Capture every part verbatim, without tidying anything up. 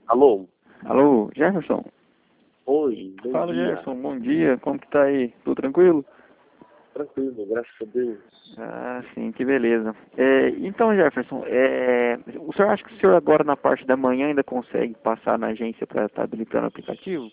Alô? Alô, Jefferson? Oi, bom Fala, dia. Jefferson, bom dia, como que tá aí? Tudo tranquilo? Tranquilo, graças a Deus. Ah, sim, que beleza. É, então, Jefferson, é, o senhor acha que o senhor agora na parte da manhã ainda consegue passar na agência para estar habilitando o aplicativo?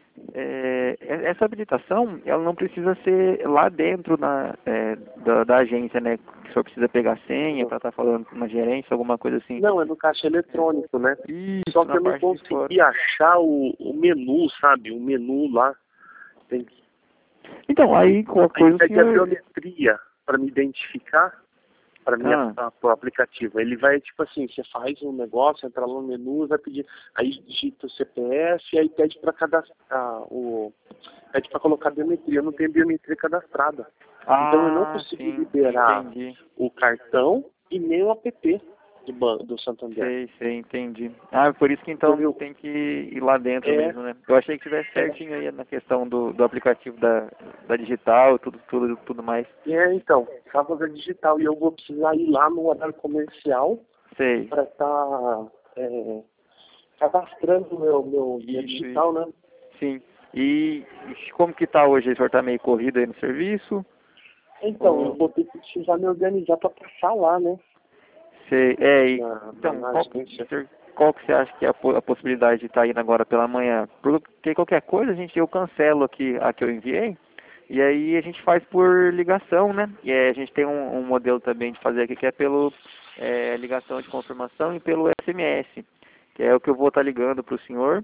É, essa habilitação, ela não precisa ser lá dentro na, é, da, da agência, né? Que o senhor precisa pegar senha para estar falando com uma gerência, alguma coisa assim. Não, é no caixa eletrônico, né? Isso, Só que na eu não parte de fora. consegui achar o, o menu, sabe? O menu lá. Tem que... Então, aí qualquer Aí coisa o pede a senhor... biometria para me identificar, para mim Ah. para o aplicativo. Ele vai, tipo assim, você faz um negócio, entra lá no menu, vai pedir, aí digita o C P F e aí pede para cadastrar o... Pede para colocar biometria. Eu não tenho biometria cadastrada. Ah, Então eu não consegui sim, liberar entendi. o cartão e nem o app do banco do Santander. Sei, sei, entendi. Ah, por isso que então Entendeu? tem que ir lá dentro É, mesmo, né? Eu achei que tivesse certinho aí na questão do, do aplicativo da, da digital, tudo, tudo, tudo mais. é, então, sábado é digital e eu vou precisar ir lá no horário comercial Sei. para estar é, cadastrando o meu, meu minha Isso, digital, isso. né? Sim. E, e como que tá hoje? O senhor tá meio corrido aí no serviço? Então, eu Ou... vou ter que precisar me organizar para passar lá, né? Sei, é, e, Na, na, então, na qual, agência. senhor, qual que você acha que é a, po- a possibilidade de estar indo agora pela manhã? Porque qualquer coisa, gente, eu cancelo aqui a que eu enviei, e aí a gente faz por ligação, né? E aí a gente tem um, um modelo também de fazer aqui que é pelo é, ligação de confirmação e pelo S M S, que é o que eu vou estar ligando para o senhor,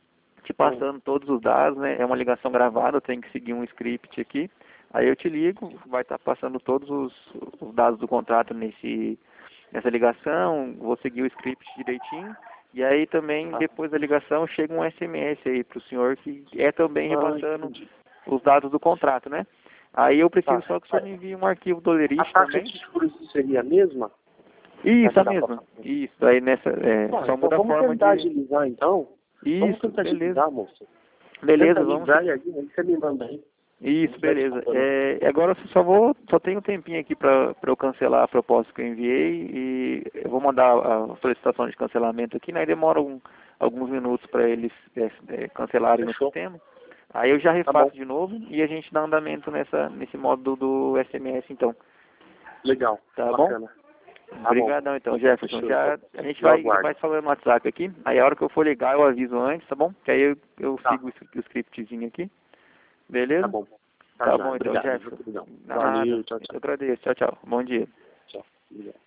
te Hum. passando todos os dados, né? É uma ligação gravada, eu tenho que seguir um script aqui. Aí eu te ligo, vai estar passando todos os, os dados do contrato nesse, nessa ligação, vou seguir o script direitinho. E aí também, Ah, depois da ligação, chega um S M S aí para o senhor, que é também ah, repassando entendi. os dados do contrato, né? Aí eu preciso Tá. só que o senhor me envie um arquivo do A Lerite taxa também. de juros seria a mesma? A Isso, que a dá pra mesma. fazer? Isso, aí nessa, é, Tá, só então muda a vamos forma tentar de... agilizar então. Vamos Isso, tentar beleza. agilizar, moça. Tenta Beleza, vamos... agilizar e aí, aí você me manda aí. A Isso, gente vai te beleza. mandando. É, agora eu só vou, só tenho um tempinho aqui para eu cancelar a proposta que eu enviei e eu vou mandar a solicitação de cancelamento aqui, né? Demora um, alguns minutos para eles é, é, cancelarem no Fechou? sistema. Aí eu já Tá bom. refaço de novo e a gente dá andamento nessa, nesse modo do, do S M S então. Legal. Tá bom? Bacana. Tá bom. Obrigadão então, Jefferson. Fechou, Já então. a gente Eu vai, aguardo. vai falando no WhatsApp aqui. Aí a hora que eu for ligar eu aviso antes, tá bom? Que aí eu, eu Tá. sigo o, o scriptzinho aqui. Tá Beleza? bom. Tá Tá já. bom então, Obrigado. Jefferson. Obrigado. Nada. Valeu. Tchau, Eu tchau. que agradeço. Tchau, tchau. Bom dia. Tchau. Obrigado.